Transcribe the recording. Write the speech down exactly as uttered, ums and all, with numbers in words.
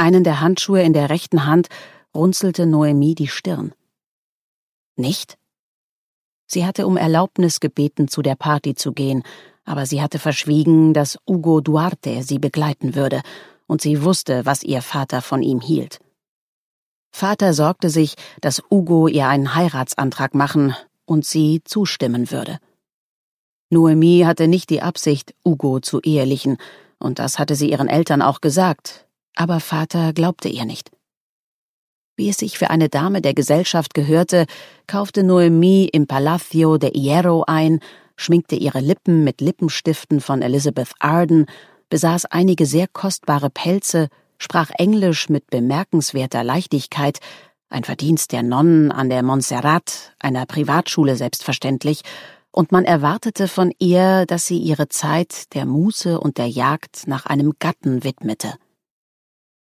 einen der Handschuhe in der rechten Hand, runzelte Noemi die Stirn. Nicht? Sie hatte um Erlaubnis gebeten, zu der Party zu gehen, aber sie hatte verschwiegen, dass Hugo Duarte sie begleiten würde, und sie wusste, was ihr Vater von ihm hielt. Vater sorgte sich, dass Hugo ihr einen Heiratsantrag machen und sie zustimmen würde. Noemi hatte nicht die Absicht, Hugo zu ehelichen, und das hatte sie ihren Eltern auch gesagt, aber Vater glaubte ihr nicht. Wie es sich für eine Dame der Gesellschaft gehörte, kaufte Noemi im Palacio de Hierro ein, schminkte ihre Lippen mit Lippenstiften von Elizabeth Arden, besaß einige sehr kostbare Pelze, sprach Englisch mit bemerkenswerter Leichtigkeit, ein Verdienst der Nonnen an der Montserrat, einer Privatschule selbstverständlich, und man erwartete von ihr, dass sie ihre Zeit der Muße und der Jagd nach einem Gatten widmete.